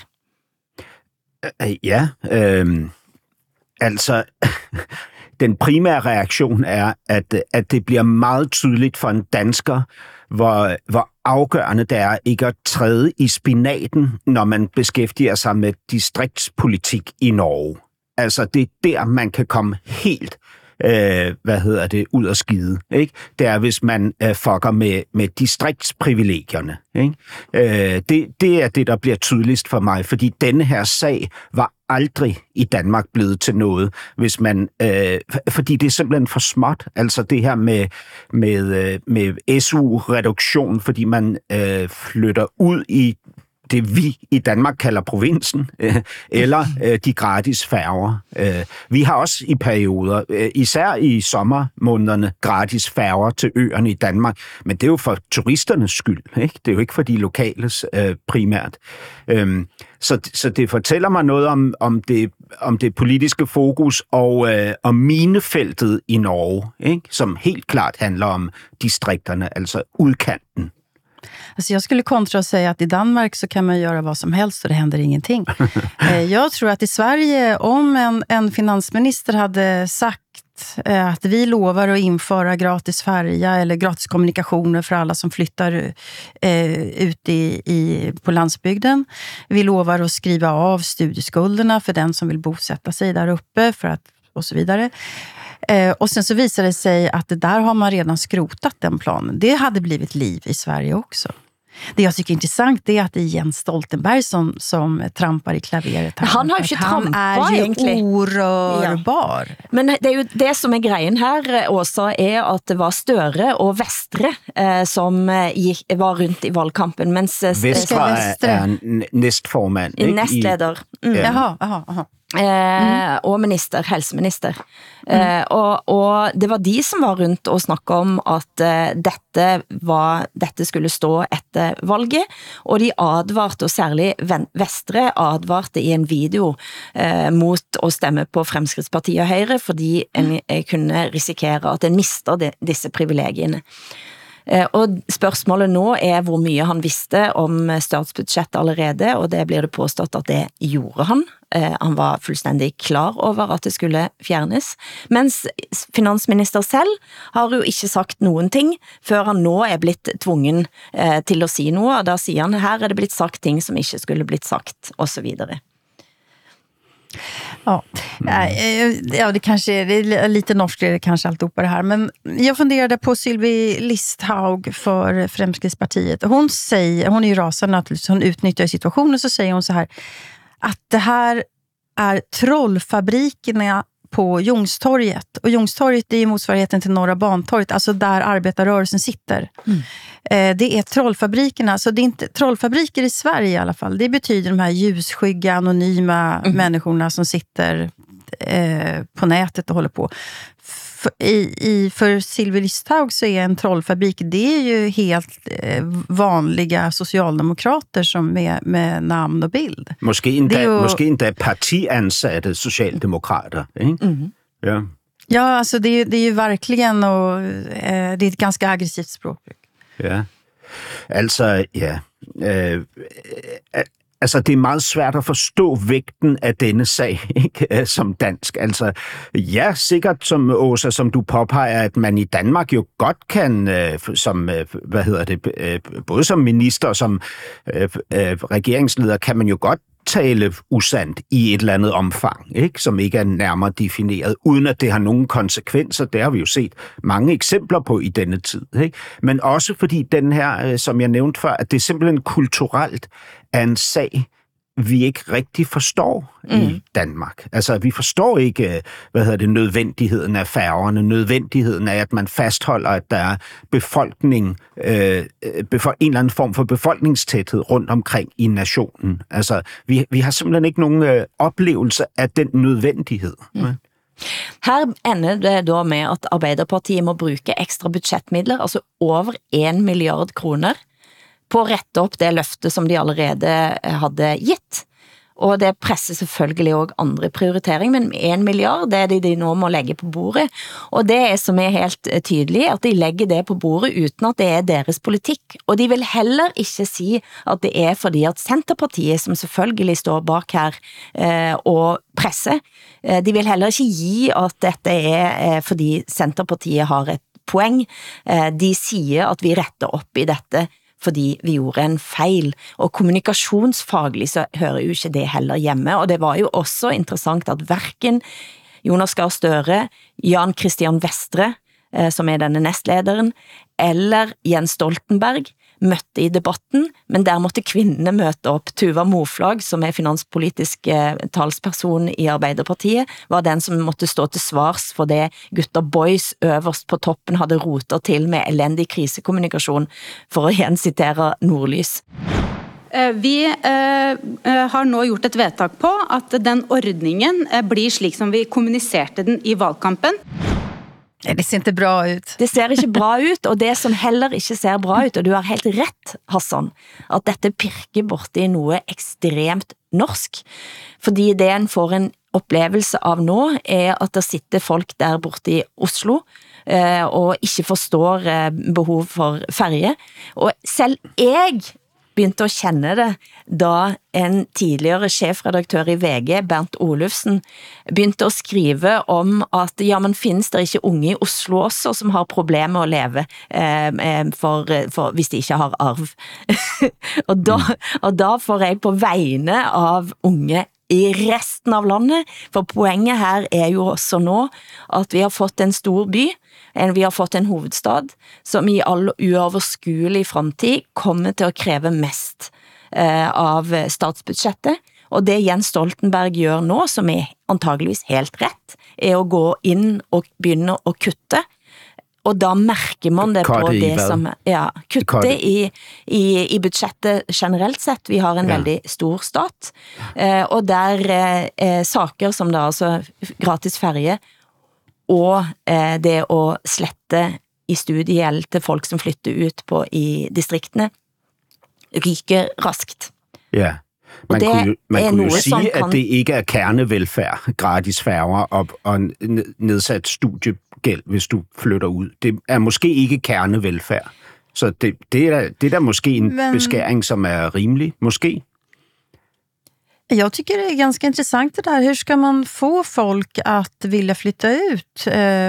Ja, altså... Den primære reaktion er, at det bliver meget tydeligt for en dansker, hvor afgørende det er ikke at træde i spinaten, når man beskæftiger sig med distriktspolitik i Norge. Altså, det er der, man kan komme helt ud af skide. Ikke? Det er, hvis man fucker med distriktsprivilegierne. Ikke? Det er det, der bliver tydeligst for mig, fordi denne her sag var aldrig i Danmark blevet til noget, hvis man, fordi det er simpelthen for småt, altså det her med SU-reduktion, fordi man flytter ud i det vi i Danmark kalder provinsen, eller de gratis færger. Vi har også i perioder, især i sommermånederne, gratis færger til øerne i Danmark, men det er jo for turisternes skyld, ikke? Det er jo ikke for de lokales primært. Så det fortæller mig noget om det politiske fokus og minefeltet i Norge, ikke? Som helt klart handler om distrikterne, altså udkanten. Alltså jag skulle kontra och säga att i Danmark så kan man göra vad som helst och det händer ingenting. Jag tror att i Sverige, om en finansminister hade sagt att vi lovar att införa gratis färja eller gratis kommunikationer för alla som flyttar ut på landsbygden. Vi lovar att skriva av studieskulderna för den som vill bosätta sig där uppe för att, och så vidare. Och sen så visar det sig att det där har man redan skrotat den planen. Det hade blivit liv i Sverige också. Det jag tycker är intressant är att det är Jens Stoltenberg som trampar i klaveret. Han har ju inte trampat egentligen. Han är ju orörbar. Ja. Men det är ju det som är grejen här, Åsa, är att det var Støre och Vestre som var runt i valgkampen. Vestre är nästformand. Nästleder. Jaha. Og helseminister. Og det var de som var rundt og snakket om at dette skulle stå etter valget, og de advarte, og særlig Vestre advarte i en video mot å stemme på Fremskrittspartiet og Høyre, fordi en kunne risikere at en mister disse privilegiene. Og spørsmålet nå er hvor mye han visste om statsbudsjettet allerede, og det blir det påstått at det gjorde han. Han var fuldstændig klar over at det skulle fjernes, mens finansminister selv har jo ikke sagt noen ting, før han nå er blitt tvungen til å si noe, og da sier han, her er det blitt sagt ting som ikke skulle blitt sagt, og så videre. Ja, det kanske är lite norskt, det kanske alltihopa det här, men jag funderade på Sylvie Listhaug för Fremskrittspartiet. Hon är ju rasande naturligtvis, hon utnyttjar situationen, så säger hon så här att det här är trollfabrikerna på Youngstorget. Och Youngstorget är ju motsvarigheten till Norra Bantorget, alltså där arbetarrörelsen sitter. Det är trollfabrikerna, så det är inte trollfabriker i Sverige i alla fall. Det betyder de här ljusskygga, anonyma människorna som sitter på nätet och håller på. För Sylvie Listhaug så är en trollfabrik, det är ju helt vanliga socialdemokrater som med namn och bild. Måske endda partiansatte socialdemokrater, ikke? Mm-hmm. Ja. Ja, alltså det är ju verkligen, och det är ett ganska aggressivt språkbruk. Ja, altså, ja. Altså, det er meget svært at forstå vægten af denne sag, ikke? Som dansk. Altså, ja, sikkert som Åsa, som du påpeger, at man i Danmark jo godt kan, både som minister og som regeringsleder, kan man jo godt tale usandt i et eller andet omfang, ikke? Som ikke er nærmere defineret, uden at det har nogen konsekvenser. Det har vi jo set mange eksempler på i denne tid, ikke? Men også fordi den her, som jeg nævnte før, at det simpelthen kulturelt er en sag, vi ikke rigtig forstår i Danmark. Altså, vi forstår ikke, nødvendigheden af færgerne, nødvendigheden af, at man fastholder, at der er befolkning, en eller anden form for befolkningstæthed rundt omkring i nationen. Altså, vi har simpelthen ikke nogen oplevelse af den nødvendighed. Her ender det da med, at Arbeiderpartiet må bruge ekstra budgetmidler, altså over 1 milliard kroner, på at rette op det løfte, som de allerede havde gitt. og det presser selvfølgelig også andre prioritering, men 1 milliard, det er det de nå må legge på bordet, og det som er helt tydelig, at de legger det på bordet uten at det er deres politikk, og de vil heller ikke si at det er fordi at Senterpartiet, som selvfølgelig står bak her og presser, de vil heller ikke gi at dette er fordi Senterpartiet har et poeng. De sier at vi retter opp i dette fordi vi gjorde en feil, og kommunikasjonsfaglig så hører jo ikke det heller hjemme, og det var jo også interessant at hverken Jonas Gahr Støre, Jan Christian Vestre, som er denne nestlederen, eller Jens Stoltenberg møtte i debatten, men der måtte kvinnene møte opp. Tuva Moflag, som er finanspolitisk talsperson i Arbeiderpartiet, var den som måtte stå til svars for det Gutta Boys øverst på toppen hadde rotet til med elendig krisekommunikasjon, for å igjen sitere Nordlys. Vi har nå gjort et vedtak på at den ordningen blir slik som vi kommuniserte den i valgkampen. Det ser inte bra ut. Det ser ikke bra ut, og det som heller ikke ser bra ut, og du har helt rett, Hassan, at dette pirker borti noe ekstremt norsk. Fordi det en får en opplevelse av nå, er at det sitter folk der borte i Oslo, og ikke forstår behov for ferje. Og selv jeg begynte å kjenne det da en tidligere sjefredaktør i VG, Bernt Olufsen, begynte å skrive om at ja, men finnes det ikke unge i Oslo også som har problemer med å leve for hvis de ikke har arv. og da får jeg på vegne av unge i resten av landet, for poenget her er jo også nå at vi har fått en stor by, vi har fått en hovedstad, som i all uoverskuelig fremtid kommer til å kreve mest av statsbudsjettet, og det Jens Stoltenberg gjør nå, som er antageligvis helt rett, er å gå inn og begynne å kutte, og da merker man det på det som kutte i budsjettet generelt sett. Vi har en veldig stor stat, og der saker som da altså gratis ferje og det å slette i studiegjeld til folk som flytter ut i distriktene ryker raskt. Ja. Man kunne jo sige, at det ikke er kernevelfærd, gratis færger og nedsat studiegæld, hvis du flytter ud. Det er måske ikke kernevelfærd. Så det er der måske en beskæring, som er rimelig. Måske. Jag tycker det är ganska intressant det där. Hur ska man få folk att vilja flytta ut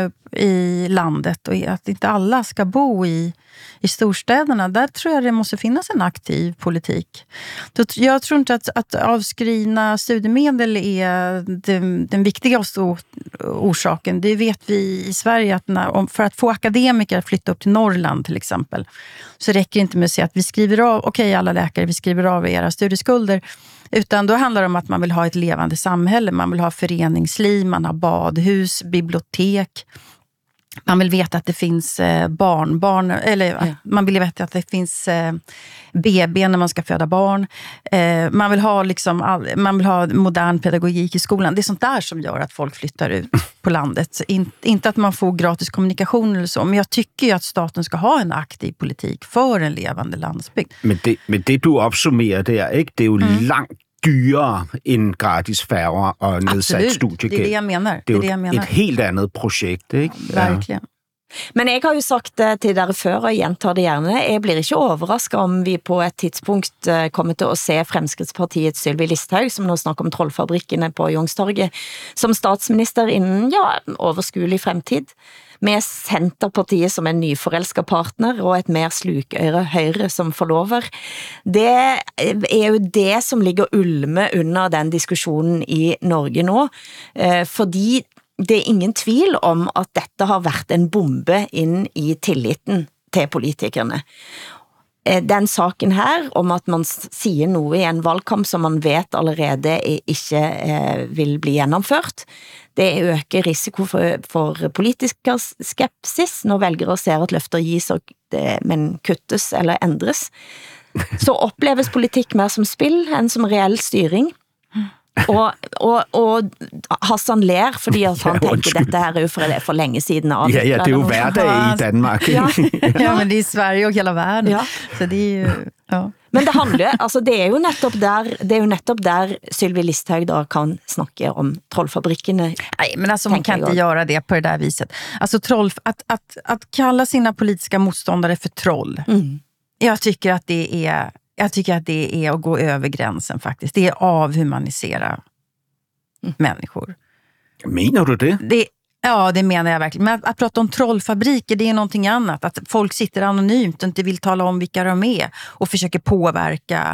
i landet och att inte alla ska bo i storstäderna? Där tror jag det måste finnas en aktiv politik. Jag tror inte att avskrivna studiemedel är den viktigaste orsaken. Det vet vi i Sverige att för att få akademiker att flytta upp till Norrland till exempel, så räcker det inte med att säga att vi skriver av, okej, alla läkare, vi skriver av era studieskulder. Utan då handlar det om att man vill ha ett levande samhälle, man vill ha föreningsliv, man har badhus, bibliotek. Man vill veta att det finns barnbarn, eller man vill veta att det finns BB när man ska föda barn. Man vill ha man vill ha modern pedagogik i skolan. Det är sånt där som gör att folk flyttar ut på landet. Inte att man får gratis kommunikation eller så, men jag tycker ju att staten ska ha en aktiv politik för en levande landsbygd. Men det du opsummerer der, ikke? Det er jo langt dyrere end gratis færger og nedsat studiegæld. Det er det jeg mener. Det er jo et helt andet projekt, ikke? Verkligen. Men jeg har jo sagt det til dere før, og gjentar det gjerne. Jeg blir ikke overrasket om vi på et tidspunkt kommer til å se Fremskrittspartiets Sylvi Listhaug, som nå snakker om trollfabrikkene på Youngstorget, som statsminister innen overskuelig fremtid, med Senterpartiet som en nyforelsket partner og et mer slukøyre Høyre som forlover. Det er jo det som ligger ulme under den diskusjonen i Norge nå, fordi det er ingen tvil om at dette har vært en bombe inn i tilliten til politikerne. Den saken her, om at man sier noe i en valgkamp som man vet allerede ikke vil bli gjennomført, det øker risiko for politisk skepsis når velgere ser at løfter gis, men kuttes eller endres. Så oppleves politikk mer som spill enn som reell styring. Og Hassan ler fordi at han tenker dette her er jo for lenge siden. Ja, det er jo hverdag i Danmark. Ja, men det er i Sverige og hele verden. Så det er jo, Men det handler, altså det er jo nettopp der Sylvi Listhaug da kan snakke om trollfabrikkene. Nej, men alltså man kan inte göra det på det där viset. Alltså att kalla sina politiska motståndare för troll. Jag tycker att det är att gå över gränsen faktiskt. Det är avhumanisera människor. Mener du det? Ja, det menar jag verkligen. Men att prata om trollfabriker, det är någonting annat. Att folk sitter anonymt och inte vill tala om vilka de är och försöker påverka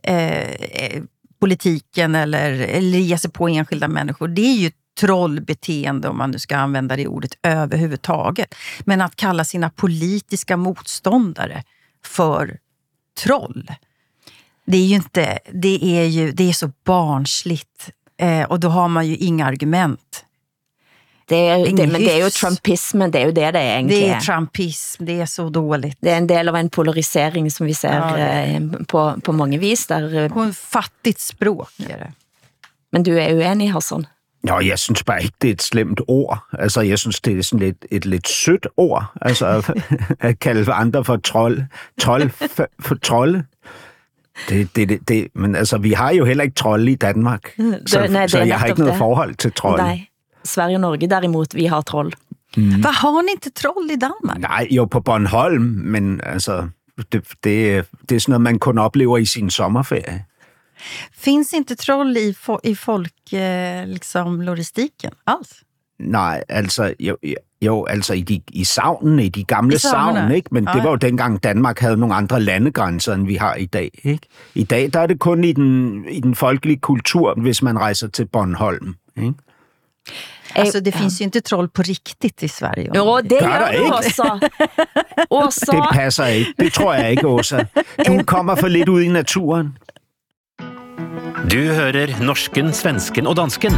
politiken eller ge sig på enskilda människor. Det är ju trollbeteende, om man nu ska använda det ordet överhuvudtaget. Men att kalla sina politiska motståndare för troll, det är ju inte, det är så barnsligt. Och då har man ju inga argument. Men det er jo trumpisme, det er jo det egentlig. Det er trumpism, det er så dåligt. Det er en del av en polarisering som vi ser på mange vis. På en fattigt språk er det. Men du er uenig, Hassan? Ja, jeg synes bare ikke, det er et slemt ord. Altså, jeg synes, det er sådan et lidt sødt ord. Altså, at kalde andre for for trolde. Men altså, vi har jo heller ikke trolde i Danmark. Så jeg har ikke noget forhold til trolde. Nej. Sverige og Norge derimot, vi har troll. Hvad har ni inte troll i Danmark? Nej, jo på Bornholm, men altså, det er sådan noget, man kun oplever i sin sommerferie. Finns inte troll i folk, liksom, logistiken alls? Nej, altså, jo, altså i savnen, i de gamle savn, ikke? Men det var jo dengang Danmark havde nogle andre landegrænser, end vi har i dag, ikke? I dag, der er det kun i den folkelige kultur, hvis man rejser til Bornholm, ikke? Alltså det finns ju inte troll på riktigt i Sverige. Jo, det gør det også. Det passer ikke. Det tror jeg ikke, Åsa. Du kommer for lidt ud i naturen. Du hører norsken, svensken og dansken.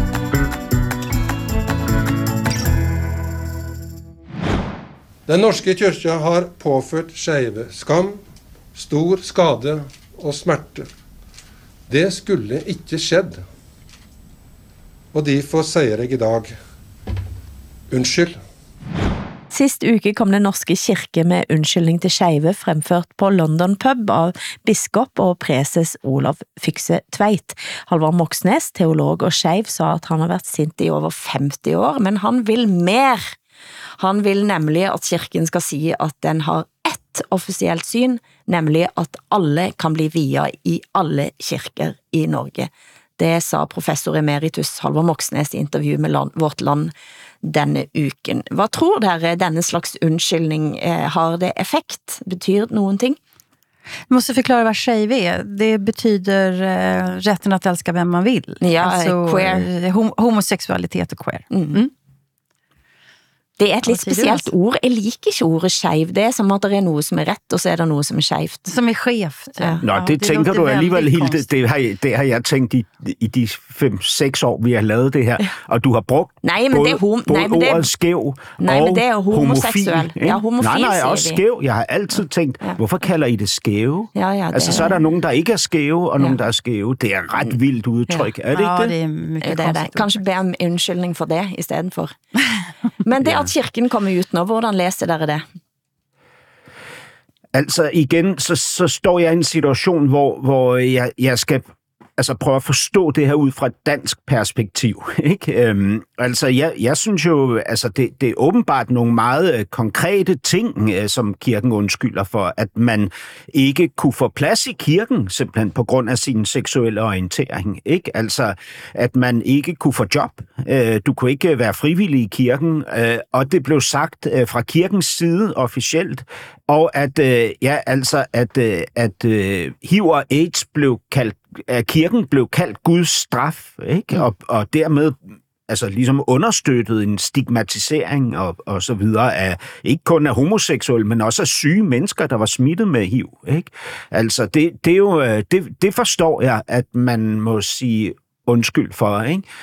Den norske kyrkja har påført skeive skam, stor skade og smerte. Det skulle ikke skjedd. Og derfor sier jeg i dag, unnskyld. Sist uke kom den norske kirke med unnskyldning til skeive fremført på London Pub av biskop og preses Olav Fykse Tveit. Halvard Moxnes, teolog og skeiv, sa at han har vært sint i over 50 år, men han vil mer. Han vil nemlig at kirken skal si at den har ett offisielt syn, nemlig at alle kan bli via i alle kirker i Norge. Det sa professor emeritus Halvard Moxnes i intervju med Vårt Land denne uken. Hva tror dere denne slags unnskyldning har det effekt? Betyr noen ting? Jag måste förklara vad skeiv är. Det betyder rätten att älska vem man vill. Ja, alltså, queer. Homosexualitet och queer. Det er et litt spesielt ord. Jeg liker ikke ordet skeiv. Det er som at det er noe som er rett, og så er det noe som er skeift. Som er skjevt. Ja. Nå, det tænker du alligevel, Hilde. Det har jeg tænkt i de 5-6 år, vi har lavet det her. Og du har brugt både ordet skæv og homoseksuel. Ja, homofil. Nej, også skæv. Jeg har altid tænkt, hvorfor kalder I det skæve? Altså, så er der nogen, der ikke er skæve, og nogen, der er skæve. Det er ret vildt udtryk. Er det ikke det? Ja, det er mycket konstigt. Kanskje be om undskyldning for det i stedet for. Men det at kirken kommer ut nå, hvordan læser dere det? Altså igen, så står jeg i en situation, hvor jeg skal prøve at forstå det her ud fra et dansk perspektiv, ikke? Altså jeg synes jo, altså det er åbenbart nogle meget konkrete ting, som kirken undskylder for, at man ikke kunne få plads i kirken, simpelthen på grund af sin seksuelle orientering, ikke? Altså at man ikke kunne få job, du kunne ikke være frivillig i kirken, og det blev sagt fra kirkens side officielt, og at HIV og AIDS blev kaldt, at kirken blev kaldt Guds straf, ikke? Og dermed altså ligesom understøttet en stigmatisering og så videre af ikke kun af homoseksuelle, men også af syge mennesker, der var smittet med HIV, ikke? Altså det er jo det forstår jeg, at man må sige undskyld for, ikke?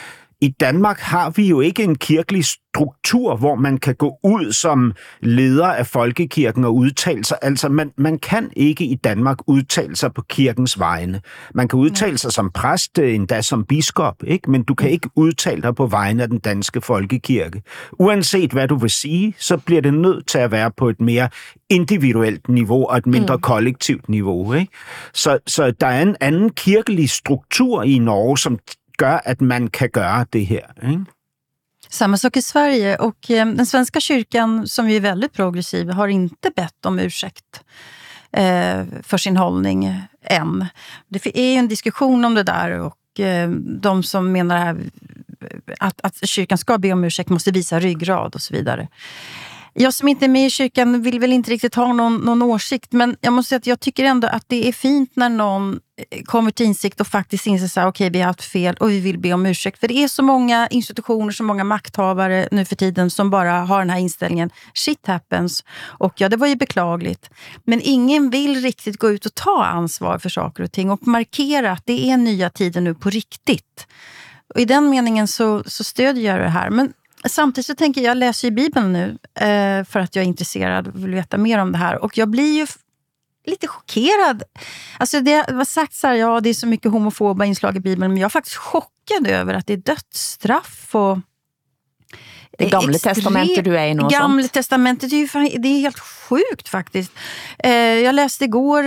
i Danmark har vi jo ikke en kirkelig struktur, hvor man kan gå ud som leder af folkekirken og udtale sig. Altså, man kan ikke i Danmark udtale sig på kirkens vegne. Man kan udtale sig som præst, endda som biskop, ikke? Men du kan ikke udtale dig på vegne af den danske folkekirke. Uanset hvad du vil sige, så bliver det nødt til at være på et mere individuelt niveau og et mindre kollektivt niveau, ikke? Så der er en anden kirkelig struktur i Norge, som gør, at man kan gøre det her, ikke? Samma sak i Sverige, och den svenska kyrkan, som ju är väldigt progressiv, har inte bett om ursäkt för sin hållning än. Det är ju en diskussion om det där, och de som menar här att kyrkan ska be om ursäkt måste visa ryggrad och så vidare. Jag som inte är med i kyrkan vill väl inte riktigt ha någon åsikt, men jag måste säga att jag tycker ändå att det är fint när någon kommer till insikt och faktiskt inser så här, okej, vi har haft fel och vi vill be om ursäkt. För det är så många institutioner, så många makthavare nu för tiden som bara har den här inställningen, shit happens, och ja, det var ju beklagligt. Men ingen vill riktigt gå ut och ta ansvar för saker och ting och markera att det är nya tider nu på riktigt. Och i den meningen så stödjer jag det här, men samtidigt så tänker jag läser ju Bibeln nu för att jag är intresserad och vill veta mer om det här. Och jag blir ju lite chockerad. Alltså det var sagt så här, ja, det är så mycket homofoba inslag i Bibeln, men jag är faktiskt chockad över att det är dödsstraff och det gamla testamentet du är i något Gamla sånt. testamentet, det är helt sjukt faktiskt. Jag läste igår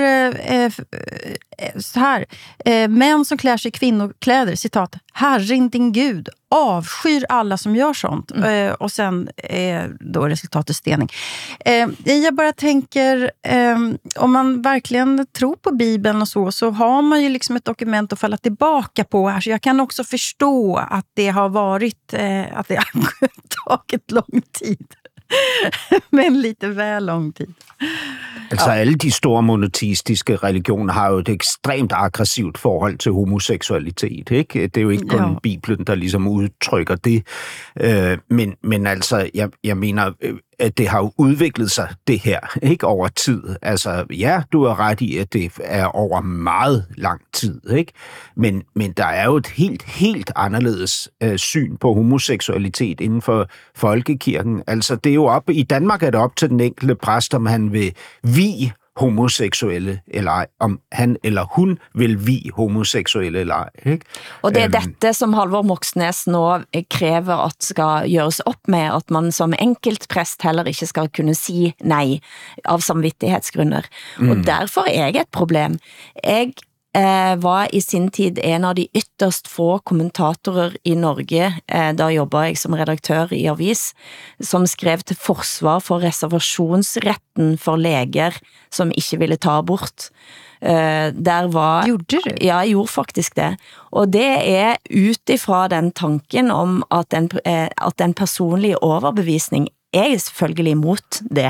så här. Män som klär sig i kvinnokläder, citat, Herren din Gud avskyr alla som gör sånt. Och sen då resultatet stening. Jag bara tänker, om man verkligen tror på Bibeln och så har man ju liksom ett dokument att falla tillbaka på här. Så jag kan också förstå att det har varit, att det har tagit lång tid. Men lite väl lång tid. Altså alle de store monoteistiske religioner har jo et ekstremt aggressivt forhold til homoseksualitet, ikke? Det er jo ikke kun Bibelen, der ligesom udtrykker det. Men altså, jeg mener, at det har jo udviklet sig, det her, ikke over tid. Altså, ja, du har ret i, at det er over meget lang tid, ikke? Men der er jo et helt anderledes syn på homoseksualitet inden for folkekirken. Altså, det er jo op, i Danmark er det op til den enkelte præst, om han vil vie homoseksuelle eller ej, om han eller hun vil vie homoseksuelle eller ej, ikke? Og det er dette som Halvor Moxnes nå kræver at skal gjøres op med, at man som enkeltprest heller ikke skal kunne sige nej av samvittighedsgrunner. Og derfor er jeg et problem. Jeg var i sin tid en av de ytterst få kommentatorer i Norge, da jobbede jeg som redaktør i avis, som skrev til forsvar for reservationsretten for leger som ikke ville ta abort. Gjorde du? Ja, jeg gjorde faktisk det. Og det er utifra den tanken om at den personlige overbevisning er jeg selvfølgelig imot det,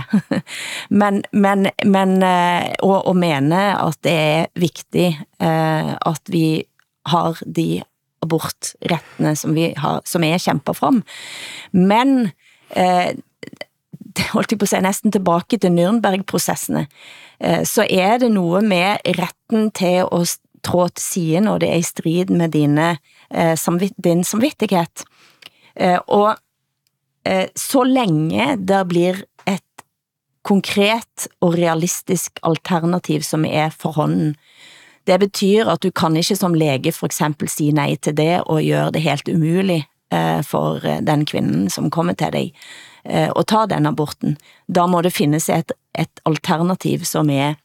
men og mene at det er viktig at vi har de abortrettene som er kjempet frem. Men det holdt jeg på å si nesten tilbake til Nürnberg-prosessene, så er det noe med retten til å trå til siden, og det er i strid med din samvittighet. Og så länge det blir ett konkret och realistisk alternativ som är för hånden. Det betyder att du kan inte som lege för exempel si nej till det och gör det helt umuligt för den kvinnen som kommer till dig och ta den aborten. Då må det finnas ett alternativ som är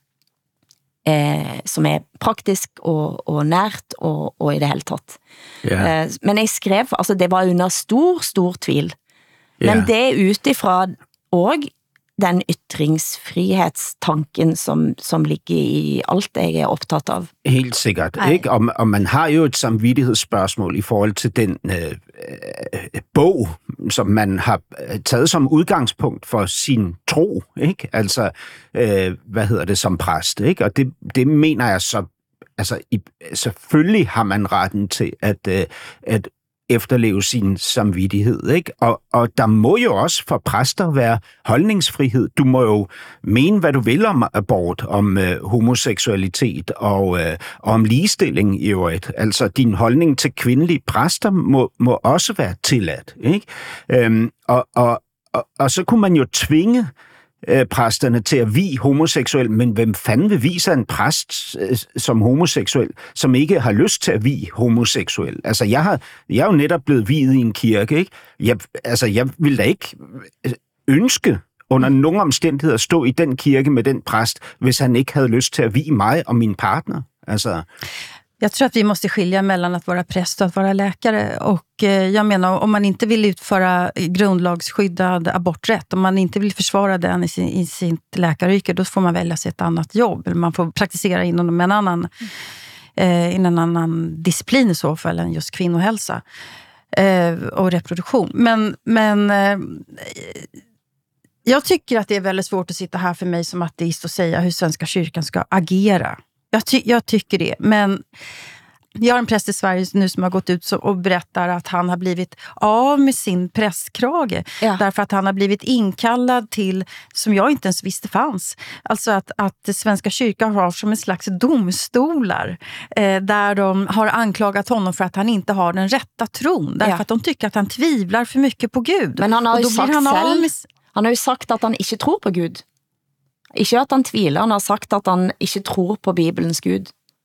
praktisk och närt och i det hele tatt. Yeah. Men jeg skrev, altså det var under stor tvil. Men det er utifra og den ytringsfrihetstanken, som ligger i alt det, jeg er optaget av. Helt sikkert, ikke? Og man har jo et samvittighedsspørgsmål i forhold til den bog, som man har taget som udgangspunkt for sin tro, ikke? Altså, som præst, ikke? Og det mener jeg så, altså, selvfølgelig har man retten til at efterleve sin samvittighed, ikke? Og der må jo også for præster være holdningsfrihed. Du må jo mene, hvad du vil om abort, om homoseksualitet og om ligestilling i øvrigt. Altså, din holdning til kvindelige præster må også være tilladt, ikke? Og så kunne man jo tvinge præsterne til at vie homoseksuel, men hvem fanden vil vise en præst som homoseksuel, som ikke har lyst til at vie homoseksuel? Altså, jeg er jo netop blevet viet i en kirke, ikke? Jeg vil da ikke ønske under nogen omstændigheder at stå i den kirke med den præst, hvis han ikke havde lyst til at vie mig og min partner. Altså... Jag tror att vi måste skilja mellan att vara präst och att vara läkare. Och jag menar, om man inte vill utföra grundlagsskyddad aborträtt, om man inte vill försvara den i sitt läkaryrke, då får man välja sig ett annat jobb. Man får praktisera inom en annan disciplin i så fall än just kvinnohälsa och reproduktion. Men jag tycker att det är väldigt svårt att sitta här för mig som ateist och säga hur Svenska kyrkan ska agera. Jag tycker det, men jag har en präst i Sverige nu som har gått ut och berättar att han har blivit av med sin prästkrage därför att han har blivit inkallad till, som jag inte ens visste fanns, alltså att Svenska kyrkan har som en slags domstolar där de har anklagat honom för att han inte har den rätta tron, därför att de tycker att han tvivlar för mycket på Gud. Men han har ju sagt han har ju sagt att han inte tror på Gud. Ikke at han tviler, han har sagt at han ikke tror på Bibelens Gud.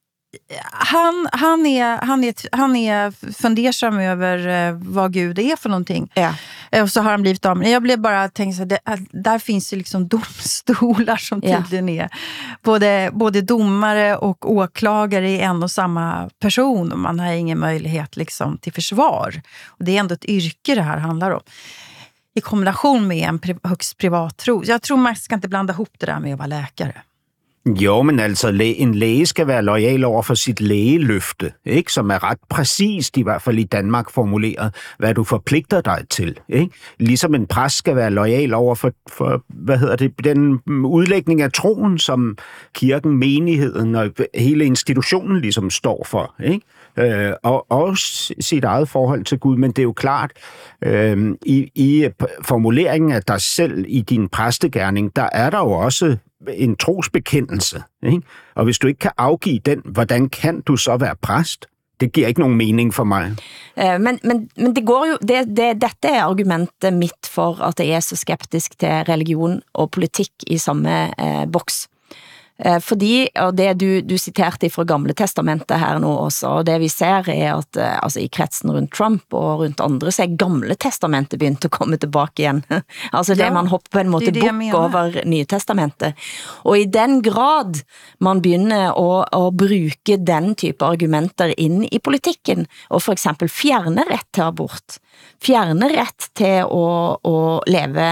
Han är fundersam över vad Gud är för någonting. Ja. Och så har han blivit av. Jag blev bara tänkt så där finns ju liksom domstolar som tydligen är både domare och åklagare i en och samma person, och man har ingen möjlighet liksom till försvar. Och det är ändå ett yrke det här handlar om. I kombination med en högst privat tro. Jeg tror man skal ikke blande ihop det der med at være lækere. Jo, men altså, en læge skal være lojal over for sit lægeløfte, ikke? Som er ret præcist, i hvert fald i Danmark formuleret, hvad du forpligter dig til, ikke? Ligesom en præst skal være lojal over for den udlægning af troen, som kirken, menigheden og hele institutionen ligesom står for, ikke? Og sit eget forhold til Gud, men det er jo klart, i formuleringen af dig selv i din præstegerning, der er der jo også en trosbekendelse, ikke? Og hvis du ikke kan afgive den, hvordan kan du så være præst? Det giver ikke nogen mening for mig. Men det går jo, dette er argumentet mitt for at jeg er så skeptisk til religion og politikk i samme boks. Fordi, og det du citerte fra Gamle Testamentet her nå også, og det vi ser er at altså i kretsen rundt Trump og rundt andre, så er Gamle Testamentet begynt å komme tilbake igjen. Altså det man hopper på en måte bukk over Nye Testamentet. Og i den grad man begynner å bruke den type argumenter inn i politikken, og for eksempel fjerne rett til abort, fjerne rett til å leve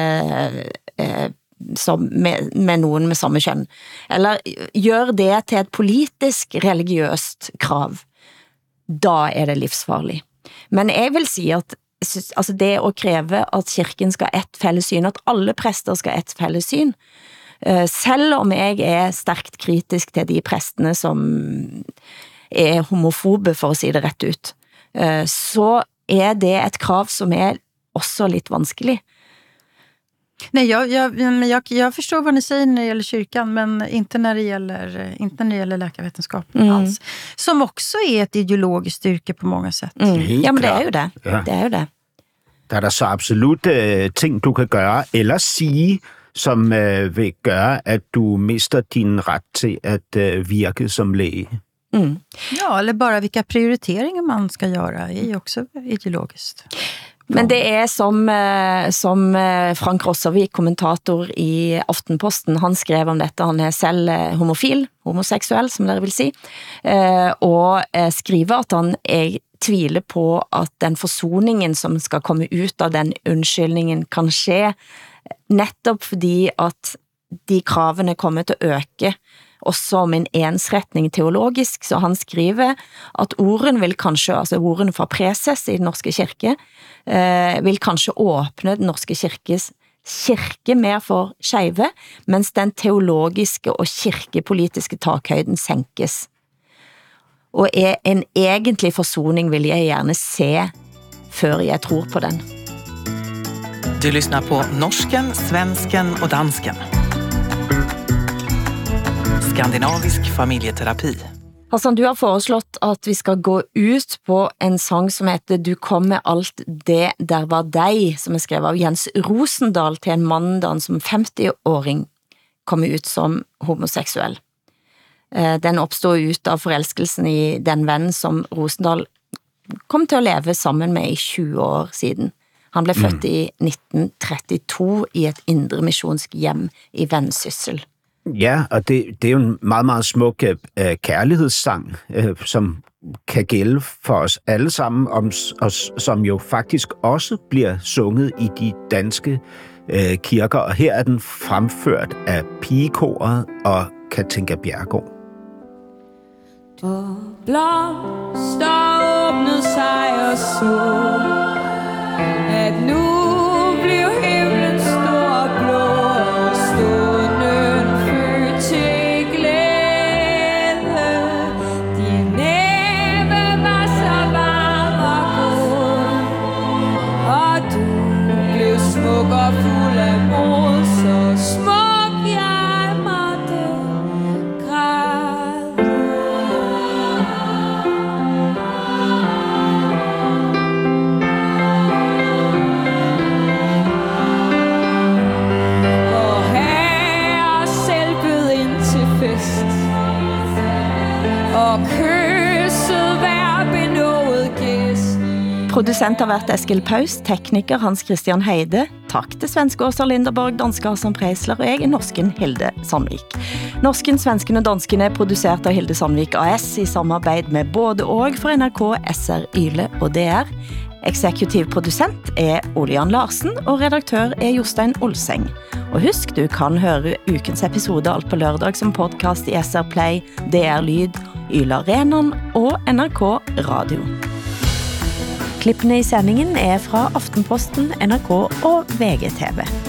med noen med samme kjønn, eller gjør det til et politisk religiøst krav, da er det livsfarlig. Men jeg vil si at altså det å kreve at kirken skal ha et fellessyn, at alle prester skal ha et fellessyn, selv om jeg er sterkt kritisk til de prestene som er homofobe, for å si det rett ut, så er det et krav som er også litt vanskelig. Nej, jag förstår vad ni säger när det gäller kyrkan, men inte när det gäller läkarvetenskap alls. Som också är ett ideologiskt styrke på många sätt. Ja, men det er jo det. Ja. Det er jo det. Der er der så absolut ting, du kan gøre eller sige, som vil gøre, at du mister din ret til at virke som læge. Ja, eller bara vilka prioriteringar man ska göra är också ideologiskt. Men det er som Frank Rossavik, kommentator i Aftenposten, han skrev om dette, han er selv homoseksuell, som dere vil si, og skriver at han tviler på at den forsoningen som skal komme ut av den unnskyldningen kan skje, nettopp fordi at de kravene kommer til å øke, også om en ensretning teologisk, så han skriver at ordene vil kanskje, altså ordene fra preses i den norske kirke, vil kanskje åpne den norske kirke mer for skeive, mens den teologiske og kirkepolitiske takhøyden senkes. og er en egentlig forsoning vil jeg gerne se, før jeg tror på den. Du lyssnar på Norsken, Svensken och Dansken. Skandinavisk familjeterapi. Hassan, du har foreslået, at vi skal gå ut på en sang, som heter Du kom med alt det, der var dig, som er skrevet av Jens Rosendal til en mand, da han som 50-åring kom ut som homoseksuel. Den opstod ut av forelskelsen i den ven, som Rosendal kom til at leve sammen med i 20 år siden. Han blev født i 1932 i et indre missionsk hjem i Vendsyssel. Ja, og det er jo en meget, meget smuk kærlighedssang, som kan gælde for os alle sammen, og som jo faktisk også bliver sunget i de danske kirker, og her er den fremført af pigekoret og Katinka Bjerregaard. Og blomster åbnede sig og så, at nu blev himlen stor og blå, og stunden født til glæde. Din næve var så varm og god, og du blev smuk og fuld af mod, så smuk jeg måtte græde. Producent har været Eskil Paus, tekniker Hans Christian Heide. Tak til svenske Åsa Linderborg, danske Hassan Preisler og jeg er norsken Hilde Sandvik. Norsken, svensken og dansken er produceret av Hilde Sandvik AS i samarbeid med både og for NRK, SR, Yle og DR. Eksekutiv producent er Ole Jan Larsen og redaktør er Jostein Olseng. Og husk, du kan høre ukens episode alt på lørdag som podcast i SR Play, DR Lyd, Yle Arenan og NRK Radio. Klippene i sendingen er fra Aftenposten, NRK og VGTV.